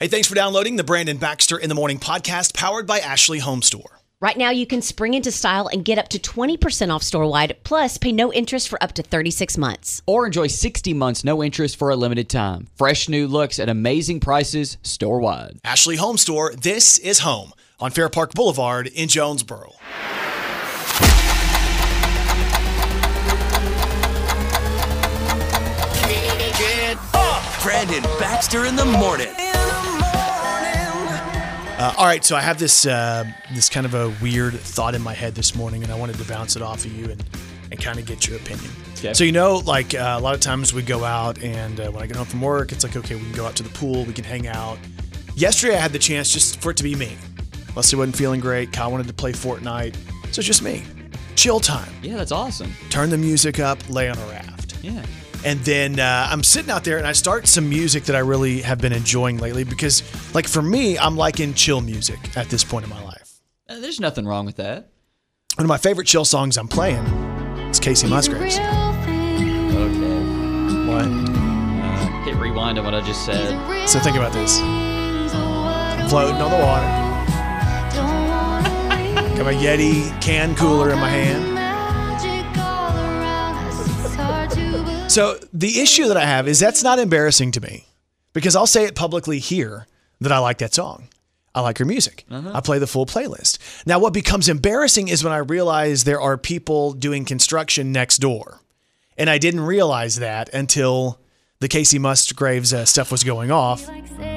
Hey, thanks for downloading the Brandon Baxter in the Morning podcast powered by Ashley Home Store. Right now, you can spring into style and get up to 20% off store-wide, plus pay no interest for up to 36 months. Or enjoy 60 months no interest for a limited time. Fresh new looks at amazing prices store-wide. Ashley Home Store, this is home on Fair Park Boulevard in Jonesboro. Get up! Brandon Baxter in the morning. All right, so I have this kind of a weird thought in my head this morning, and I wanted to bounce it off of you and kind of get your opinion. Okay. So, like a lot of times we go out, and when I get home from work, it's like, okay, we can go out to the pool, we can hang out. Yesterday, I had the chance just for it to be me. Leslie wasn't feeling great. Kyle wanted to play Fortnite, so it's just me. Chill time. Yeah, that's awesome. Turn the music up, lay on a raft. Yeah. And then I'm sitting out there and I start some music that I really have been enjoying lately because, like, for me, I'm liking chill music at this point in my life. There's nothing wrong with that. One of my favorite chill songs I'm playing is Casey Musgraves. Okay. What? Hit rewind on what I just said. So think about this. I'm floating on the water. Got my Yeti can cooler in my hand. So the issue that I have is that's not embarrassing to me because I'll say it publicly here that I like that song. I like her music. I play the full playlist. Now, what becomes embarrassing is when I realize there are people doing construction next door. And I didn't realize that until the Casey Musgraves stuff was going off.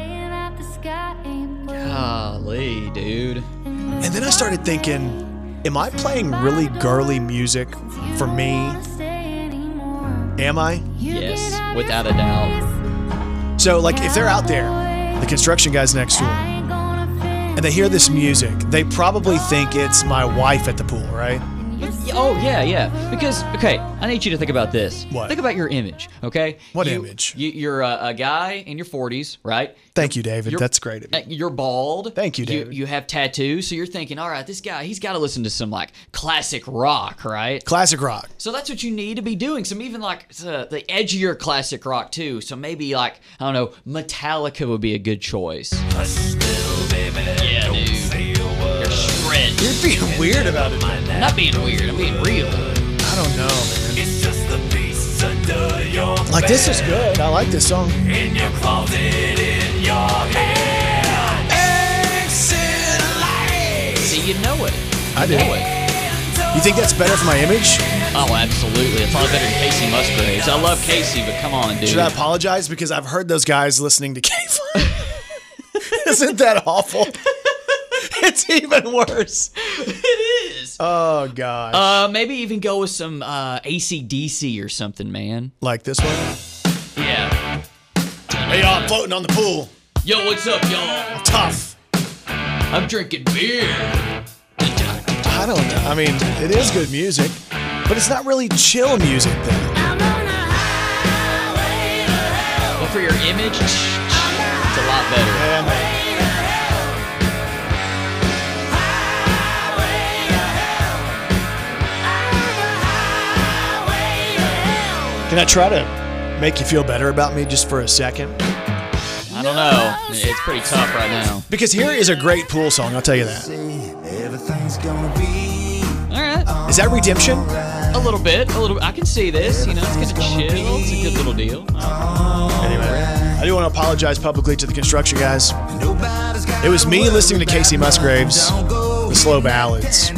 Golly, dude. And then I started thinking, am I playing really girly music for me? Am I? Yes, without a doubt. So, like, if they're out there, the construction guys next door, and they hear this music, they probably think it's my wife at the pool, right? Oh, yeah. Because, okay, I need you to think about this. What? Think about your image, okay? What image? You're a guy in your 40s, right? Thank you, David. You're- That's great of you. You're bald. Thank you, David. You have tattoos, so you're thinking, all right, this guy, he's got to listen to some, like, classic rock, right? Classic rock. So that's what you need to be doing. Some even, like, the edgier classic rock, too. So maybe, like, I don't know, Metallica would be a good choice. Yeah, dude. You're shredded. You're being weird about it, man. I'm not being weird. I'm being real. I don't know, man. It's just the piece under your Like, this is good. I like this song. in your closet, in your hand. Exit light. See, you know it. I do. Know it. You think that's better for my image? Oh, absolutely. It's probably better than Casey Musgraves. I love Casey, but come on, dude. Should I apologize? Because I've heard those guys listening to K-Fun. Isn't that awful? It's even worse. It is. Oh, gosh. Maybe even go with some AC/DC or something, man. Like this one? Yeah. Hey, y'all, I'm floating on the pool. Yo, what's up, y'all? Tough. I'm drinking beer. I don't know. I mean, it is good music, but it's not really chill music, then. But for your image, it's a lot better. Yeah, man. Can I try to make you feel better about me just for a second? I don't know. It's pretty tough right now. Because here is a great pool song, I'll tell you that. Everything's gonna be All right. Is that Redemption? A little bit. I can see this. You know, it's kind of chill. It's a good little deal. Anyway, I do want to apologize publicly to the construction guys. It was me listening to Casey Musgraves, the slow ballads.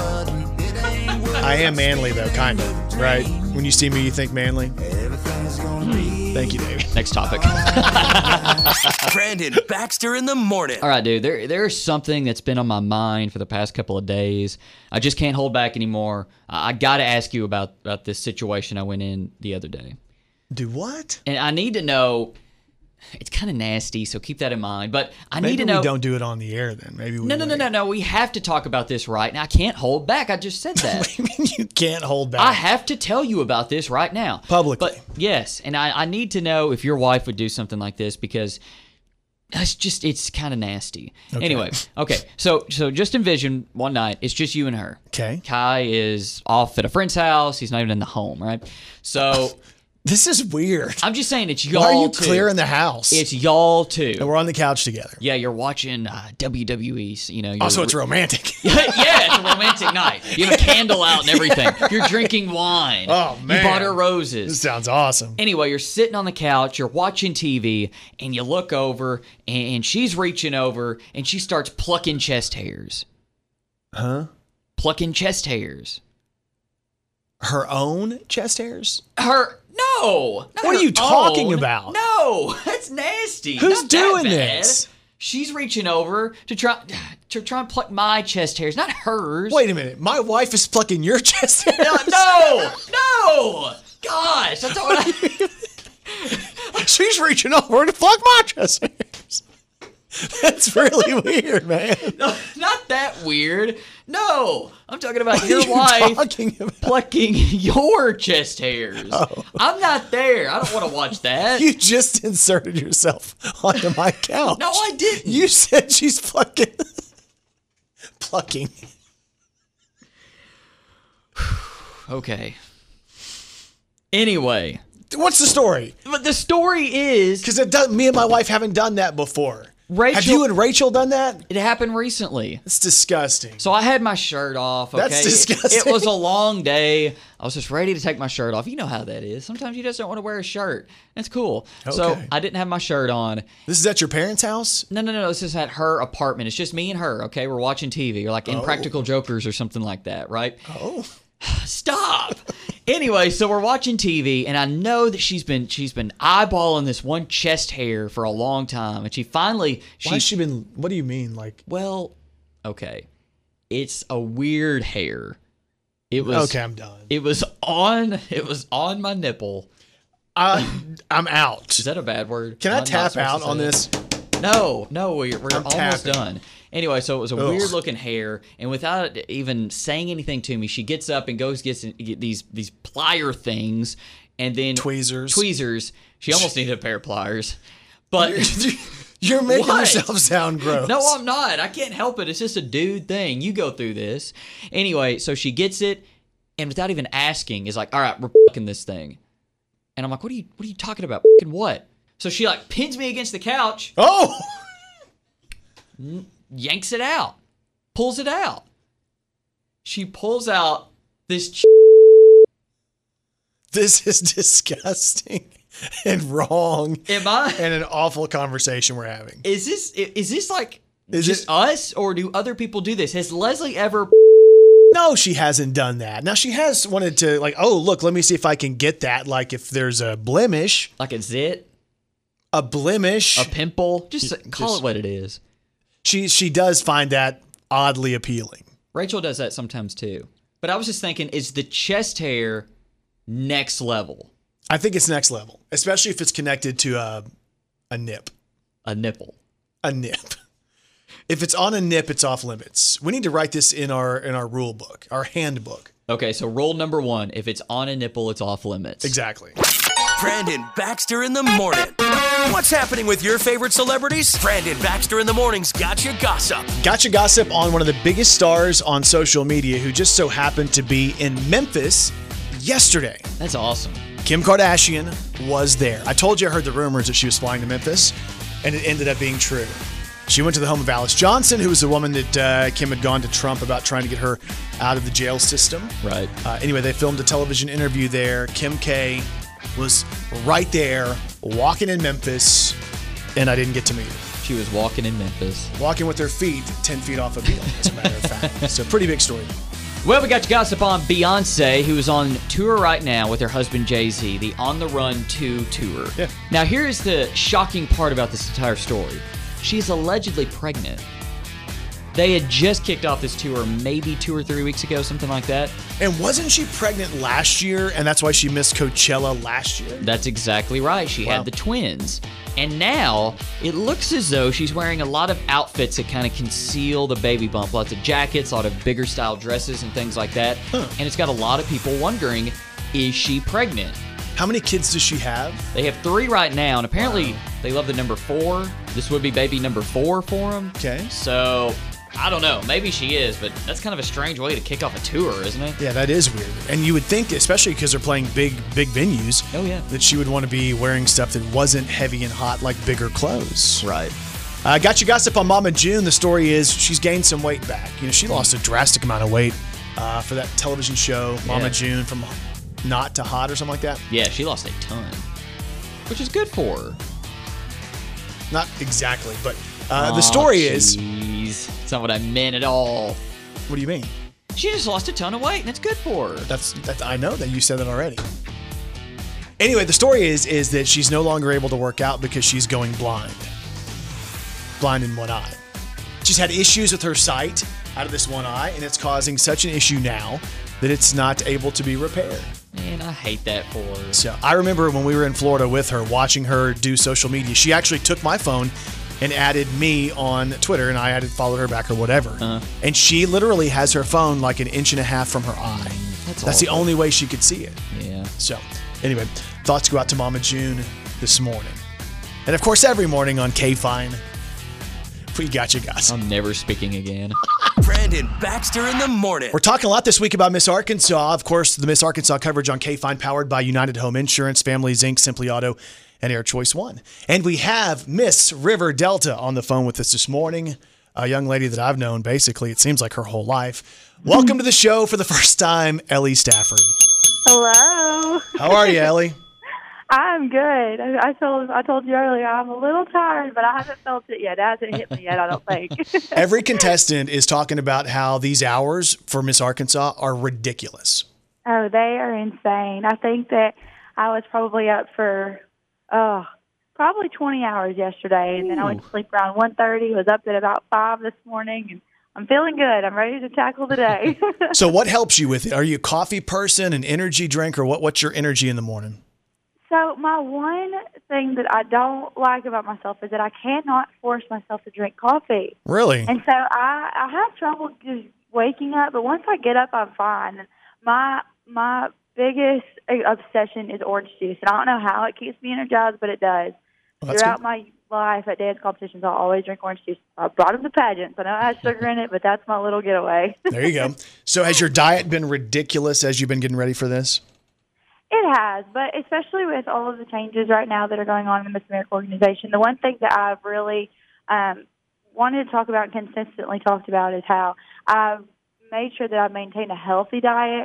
I am manly, though, kind of, right? When you see me, you think manly? Thank you, Dave. Next topic. Brandon Baxter in the morning. All right, dude. There's something that's been on my mind for the past couple of days. I just can't hold back anymore. I got to ask you about this situation I went in the other day. Do what? And I need to know. It's kind of nasty, so keep that in mind. But I need to know. Maybe we don't do it on the air then. Maybe we No. We have to talk about this right now. I can't hold back. I just said that. What do you mean you can't hold back? I have to tell you about this right now. Publicly. But yes, and I need to know if your wife would do something like this because it's kind of nasty. Okay. Anyway, okay. So just envision one night, it's just you and her. Okay. Kai is off at a friend's house. He's not even in the home, right? So This is weird. I'm just saying it's y'all Why are you too. clearing the house? It's y'all too. and we're on the couch together. Yeah, you're watching WWE. You know. Also, it's romantic. Yeah, it's a romantic night. You have a candle out and everything. You're drinking wine. Oh, man. You bought her This roses. sounds awesome. Anyway, you're sitting on the couch, you're watching TV, and you look over, and she's reaching over, and she starts plucking chest hairs. Huh? Plucking chest hairs. Her own chest hairs? No. Not What are her you talking own. about? No, that's nasty. Who's Not that doing bad. this? She's reaching over to try and pluck my chest hairs, not hers. Wait a minute. My wife is plucking your chest hairs? No. Gosh, that's what I. She's reaching over to pluck my chest hairs. That's really weird, man. No, not that weird. No, I'm talking about What your are you wife talking about? plucking your chest hairs. Oh. I'm not there. I don't want to watch that. You just inserted yourself onto my couch. No, I didn't. You said she's plucking. Plucking. Okay. Anyway, What's the story? but the story is Because me and my wife haven't done that before. Rachel- Have you and Rachel done that? it happened recently. It's disgusting. So I had my shirt off. Okay? That's disgusting. It was a long day. I was just ready to take my shirt off. You know how that is. Sometimes you just don't want to wear a shirt. That's cool. So Okay. I didn't have my shirt on. This is at your parents' house? No. This is at her apartment. It's just me and her. Okay, we're watching TV or like Impractical Jokers or something like that, right? Oh. Stop. Anyway, so we're watching TV, and I know that she's been eyeballing this one chest hair for a long time, and she finally Why has she been. What do you mean? Like. well, okay, it's a weird hair. It was Okay, I'm done. It was on my nipple. I'm out. Is that a bad word? Can I I'm not tap supposed out to on say this? that. No, we're I'm almost tapping. done. Anyway, so it was a Ugh. weird looking hair, and without even saying anything to me, she gets up and goes get these plier things, and then Tweezers. She almost needed a pair of pliers, but You're making What? yourself sound gross. no, I'm not. I can't help it. It's just a dude thing. You go through this anyway. So she gets it, and without even asking, is like, "All right, we're fucking this thing," and I'm like, "What are you talking about? Fucking what?" So she like pins me against the couch. Oh! Yanks it out, pulls it out. She pulls out this. This is disgusting and wrong Am I? and an awful conversation we're having. Is this like Is just it- us, or do other people do this? Has Leslie ever? No, she hasn't done that. Now, she has wanted to, like, oh, look, let me see if I can get that. Like, if there's a blemish, Like a zit, a blemish. a pimple? Just call just- it what it is. She does find that oddly appealing. Rachel does that sometimes too. But I was just thinking, is the chest hair next level? I think it's next level, especially if it's connected to a nip. A nipple. A nip. If it's on a nip, it's off limits. We need to write this in our rule book, our handbook. Okay, so rule number 1, if it's on a nipple, it's off limits. Exactly. Brandon Baxter in the morning. What's happening with your favorite celebrities? Brandon Baxter in the morning's Gotcha Gossip. Gotcha gossip on one of the biggest stars on social media who just so happened to be in Memphis yesterday. That's awesome. Kim Kardashian was there. I told you I heard the rumors that she was flying to Memphis, and it ended up being true. She went to the home of Alice Johnson, who was the woman that Kim had gone to Trump about trying to get her out of the jail system. Right. Anyway, they filmed a television interview there. Kim K was right there, walking in Memphis, and I didn't get to meet her. She was walking in Memphis. Walking with her feet 10 feet off a building, as a matter of fact. So pretty big story. Well, we got your gossip on Beyonce, who is on tour right now with her husband Jay-Z, the On the Run 2 tour. Yeah. Now, here's the shocking part about this entire story. She's allegedly pregnant. They had just kicked off this tour maybe 2 or 3 weeks ago, something like that. And wasn't she pregnant last year, and that's why she missed Coachella last year? That's exactly right. She Wow. had the twins. And now it looks as though she's wearing a lot of outfits that kind of conceal the baby bump. Lots of jackets, a lot of bigger style dresses and things like that. And it's got a lot of people wondering, is she pregnant? How many kids does she have? They have 3 right now, and apparently they love the number 4. This would be baby number 4 for them. Okay. So I don't know. Maybe she is, but that's kind of a strange way to kick off a tour, isn't it? Yeah, that is weird. And you would think, especially because they're playing big venues, Oh, yeah. that she would want to be wearing stuff that wasn't heavy and hot, like bigger clothes. Right. Got you gossip on Mama June. The story is she's gained some weight back. You know, she lost a drastic amount of weight for that television show, Mama Yeah. June, from not to hot or something like that. Yeah, she lost a ton, which is good for her. Not exactly, but the story is. It's not what I meant at all. What do you mean? She just lost a ton of weight, and it's good for her. That's I know that you said that already. Anyway, the story is that she's no longer able to work out because she's going blind. Blind in one eye. She's had issues with her sight out of this one eye, and it's causing such an issue now that it's not able to be repaired. Man, I hate that for her. So I remember when we were in Florida with her, watching her do social media. She actually took my phone and added me on Twitter, and I followed her back or whatever. And she literally has her phone like an inch and a half from her eye. That's the only way she could see it. Yeah. So anyway, thoughts go out to Mama June this morning. And of course, every morning on K-Fine, we got you guys. I'm never speaking again. Brandon Baxter in the morning. We're talking a lot this week about Miss Arkansas. Of course, the Miss Arkansas coverage on K-Fine, powered by United Home Insurance, Families Inc., Simply Auto, and Air Choice One. And we have Miss River Delta on the phone with us this morning, a young lady that I've known basically, it seems like her whole life. Welcome to the show for the first time, Ellie Stafford. Hello. How are you, Ellie? I'm good. I told you earlier I'm a little tired, but I haven't felt it yet. It hasn't hit me yet, I don't think. Every contestant is talking about how these hours for Miss Arkansas are ridiculous. Oh, they are insane. I think that I was probably up for probably 20 hours yesterday, and then I went to sleep around 1:30, was up at about 5 this morning, and I'm feeling good. I'm ready to tackle the day. So what helps you with it? Are you a coffee person, an energy drink, or what's your energy in the morning? So my one thing that I don't like about myself is that I cannot force myself to drink coffee. Really? And so I have trouble just waking up, but once I get up, I'm fine. And my biggest obsession is orange juice, and I don't know how it keeps me energized, but it does. Well, that's Throughout good. my life at dance competitions, I'll always drink orange juice. I brought them to pageants. I know it has sugar in it, but that's my little getaway. There you go. So has your diet been ridiculous as you've been getting ready for this? It has, but especially with all of the changes right now that are going on in the Miss America organization, the one thing that I've really wanted to talk about and consistently talked about is how I've made sure that I've maintained a healthy diet.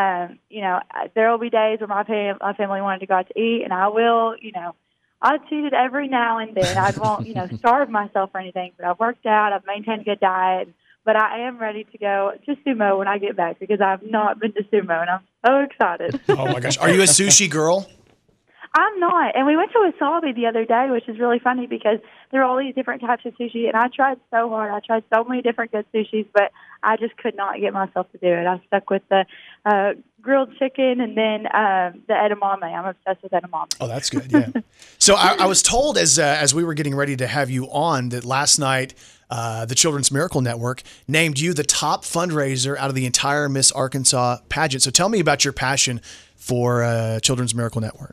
There will be days where my family wanted to go out to eat, and I will, I'll cheat it every now and then. I won't, starve myself or anything, but I've worked out, I've maintained a good diet. But I am ready to go to sumo when I get back because I've not been to sumo, and I'm so excited. Oh, my gosh. Are you a sushi girl? I'm not. And we went to Wasabi the other day, which is really funny because there are all these different types of sushi, and I tried so hard. I tried so many different good sushis, but I just could not get myself to do it. I stuck with the grilled chicken and then the edamame. I'm obsessed with edamame. Oh, that's good, yeah. So I was told as we were getting ready to have you on that last night the Children's Miracle Network named you the top fundraiser out of the entire Miss Arkansas pageant. So tell me about your passion for Children's Miracle Network.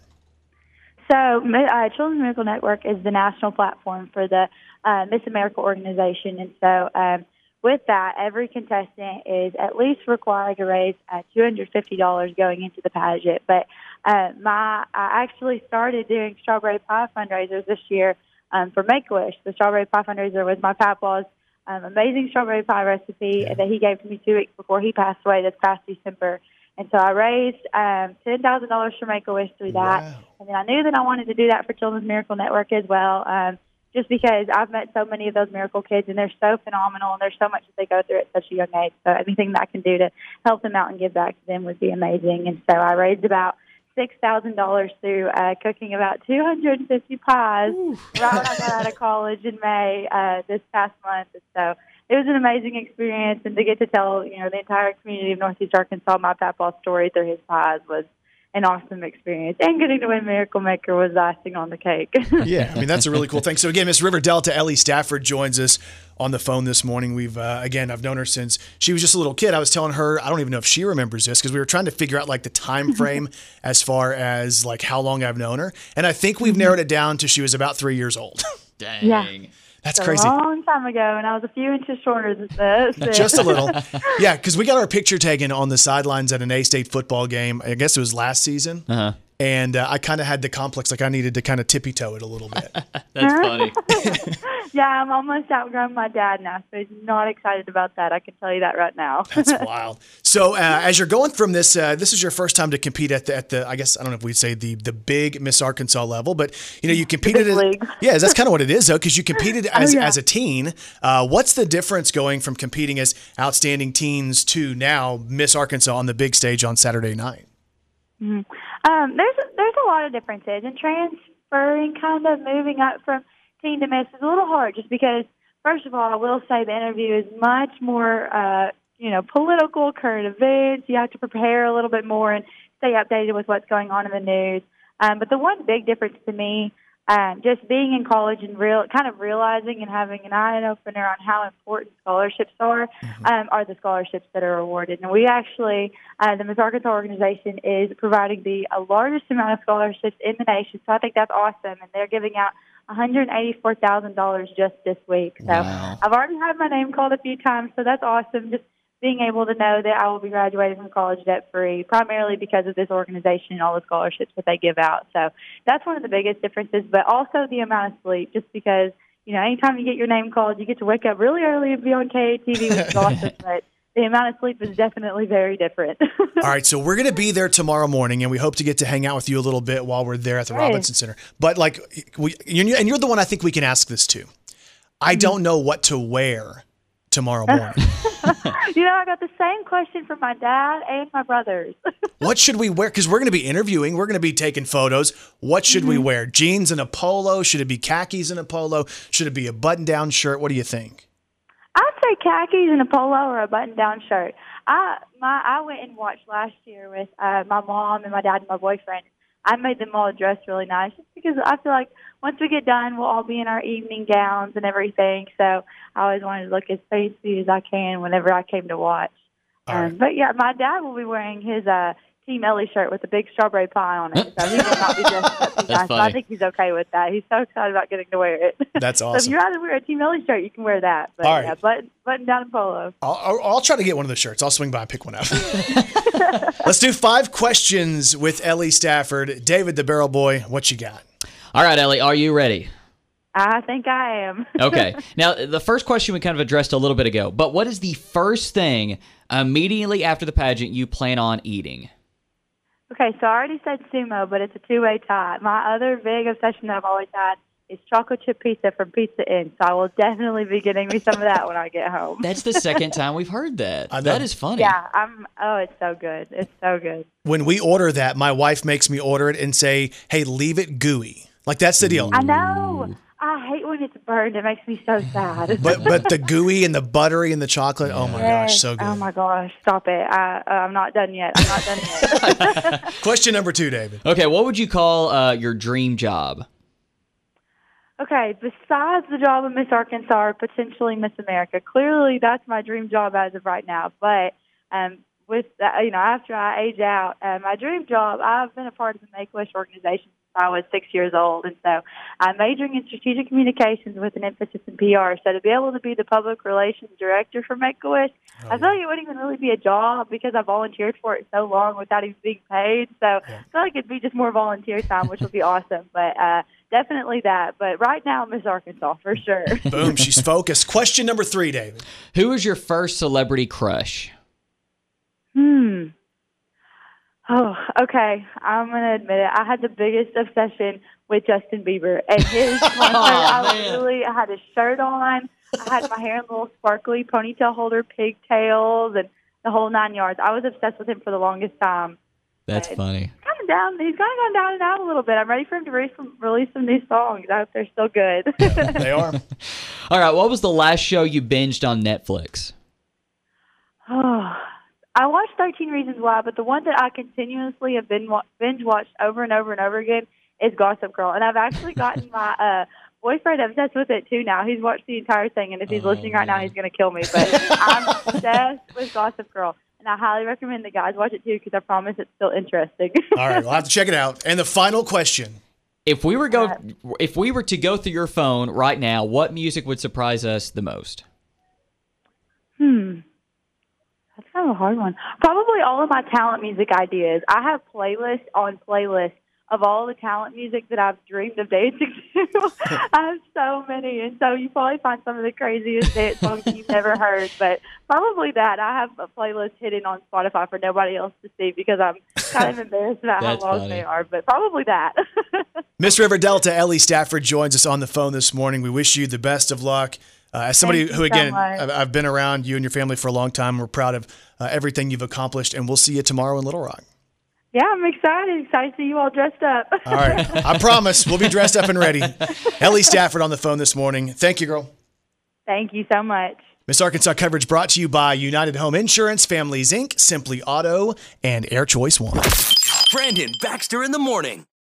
So Children's Miracle Network is the national platform for the Miss America organization. And so with that, every contestant is at least required to raise $250 going into the pageant. But I actually started doing strawberry pie fundraisers this year for Make-A-Wish. The strawberry pie fundraiser was my papa's amazing strawberry pie recipe that he gave to me 2 weeks before he passed away this past December. And so I raised $10,000 for Make-A-Wish through that. Wow. And then I knew that I wanted to do that for Children's Miracle Network as well, just because I've met so many of those miracle kids, and they're so phenomenal, and there's so much that they go through at such a young age. So anything that I can do to help them out and give back to them would be amazing. And so I raised about $6,000 through cooking about 250 pies right when I got out of college in May this past month. And so it was an amazing experience, and to get to tell the entire community of Northeast Arkansas my papa's story through his pies was an awesome experience. And getting to win Miracle Maker was icing on the cake. Yeah, I mean, that's a really cool thing. So again, Miss River Delta, Ellie Stafford joins us on the phone this morning. We've, I've known her since she was just a little kid. I was telling her, I don't even know if she remembers this because we were trying to figure out like the time frame as far as like how long I've known her. And I think we've narrowed it down to she was about 3 years old. Dang. Yeah. That's It's crazy. A long time ago, and I was a few inches shorter than this. Just a little. Yeah, because we got our picture taken on the sidelines at an A-State football game. I guess it was last season. Uh-huh. And I kind of had the complex, like I needed to kind of tippy-toe it a little bit. That's funny. Yeah, I'm almost outgrown my dad now, so he's not excited about that. I can tell you that right now. That's wild. So as you're going from this, this is your first time to compete at the I guess, I don't know if we'd say the big Miss Arkansas level, but you competed. Big league. Yeah, that's kind of what it is, though, because you competed as yeah. as a teen. What's the difference going from competing as outstanding teens to now Miss Arkansas on the big stage on Saturday night? There's a lot of differences, and transferring, kind of moving up from teen to miss is a little hard, just because, first of all, I will say the interview is much more, political, current events. You have to prepare a little bit more and stay updated with what's going on in the news. But the one big difference to me, just being in college and realizing and having an eye-opener on how important scholarships are the scholarships that are awarded. And we actually, the Miss Arkansas organization is providing the largest amount of scholarships in the nation. So I think that's awesome. And they're giving out $184,000 just this week. So Wow. I've already had my name called a few times, so that's awesome. Just being able to know that I will be graduating from college debt-free, primarily because of this organization and all the scholarships that they give out. So that's one of the biggest differences, but also the amount of sleep, just because, anytime you get your name called, you get to wake up really early and be on KATV, which is awesome, but the amount of sleep is definitely very different. All right, so we're going to be there tomorrow morning, and we hope to get to hang out with you a little bit while we're there at the Right. Robinson Center. But, and you're the one I think we can ask this to. I don't know what to wear tomorrow morning. I got the same question from my dad and my brothers. What should we wear? Because we're going to be interviewing. We're going to be taking photos. What should we wear? Jeans and a polo? Should it be khakis and a polo? Should it be a button-down shirt? What do you think? I'd say khakis and a polo or a button-down shirt. I went and watched last year with my mom and my dad and my boyfriend. I made them all dress really nice, just because I feel like once we get done, we'll all be in our evening gowns and everything. So I always wanted to look as fancy as I can whenever I came to watch. All right. But yeah, my dad will be wearing his Team Ellie shirt with a big strawberry pie on it. So he will not be dressed up too nice. So I think he's okay with that. He's so excited about getting to wear it. That's So if awesome. you'd rather wear a Team Ellie shirt, you can wear that. But All right. yeah, button down and polo. I'll try to get one of the shirts. I'll swing by and pick one up. Let's do 5 questions with Ellie Stafford. David, the Barrel Boy, what you got? All right, Ellie, are you ready? I think I am. Okay. Now, the first question we kind of addressed a little bit ago, but what is the first thing immediately after the pageant you plan on eating? Okay, so I already said sumo, but it's a two-way tie. My other big obsession that I've always had is chocolate chip pizza from Pizza Inn. So I will definitely be getting me some of that when I get home. That's the second time we've heard that. I know. That is funny. Yeah, it's so good. It's so good. When we order that, my wife makes me order it and say, hey, leave it gooey. Like, that's the deal. I know. I hate when it's burned. It makes me so sad. But the gooey and the buttery and the chocolate, oh my gosh, so good. Oh my gosh, stop it. I'm not done yet. Question number 2, David. Okay, what would you call your dream job? Okay, besides the job of Miss Arkansas or potentially Miss America, clearly that's my dream job as of right now. But with after I age out, my dream job, I've been a part of the Make-A-Wish organization since I was 6 years old, and so I'm majoring in strategic communications with an emphasis in PR. So to be able to be the public relations director for Make-A-Wish, I feel like it wouldn't even really be a job because I volunteered for it so long without even being paid. So I feel like it'd be just more volunteer time, which would be awesome. But definitely that. But right now, Miss Arkansas for sure. Boom, she's focused. Question number 3, David. Who was your first celebrity crush? Oh, okay. I'm going to admit it. I had the biggest obsession with Justin Bieber. And his concert, I had his shirt on. I had my hair in a little sparkly ponytail holder, pigtails, and the whole 9 yards. I was obsessed with him for the longest time. That's funny. He's kind of gone down and out a little bit. I'm ready for him to release some new songs. I hope they're still good. They are. All right, what was the last show you binged on Netflix? Oh, I watched 13 Reasons Why, but the one that I continuously have binge watched over and over and over again is Gossip Girl. And I've actually gotten my boyfriend obsessed with it too now. He's watched the entire thing, and if he's listening right now, he's going to kill me. But I'm obsessed with Gossip Girl. And I highly recommend the guys watch it too, because I promise it's still interesting. All right, we'll have to check it out. And the final question. If we were to go through your phone right now, what music would surprise us the most? That's kind of a hard one. Probably all of my talent music ideas. I have playlists on playlists of all the talent music that I've dreamed of dancing to. I have so many, and so you probably find some of the craziest dance songs you've never heard. But probably that. I have a playlist hidden on Spotify for nobody else to see because I'm kind of embarrassed about how long they are. But probably that. Miss River Delta, Ellie Stafford joins us on the phone this morning. We wish you the best of luck. As somebody who, again, I've been around you and your family for a long time. We're proud of everything you've accomplished, and we'll see you tomorrow in Little Rock. Yeah, I'm excited. Excited to see you all dressed up. All right. I promise we'll be dressed up and ready. Ellie Stafford on the phone this morning. Thank you, girl. Thank you so much. Miss Arkansas coverage brought to you by United Home Insurance, Families Inc., Simply Auto, and Air Choice One. Brandon Baxter in the morning.